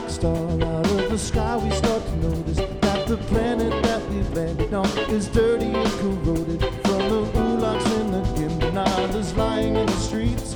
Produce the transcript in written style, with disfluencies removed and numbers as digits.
like star out of the sky, we start to notice that the planet that we've landed on is dirty and corroded from the oolaks and the gimbalers lying in the streets.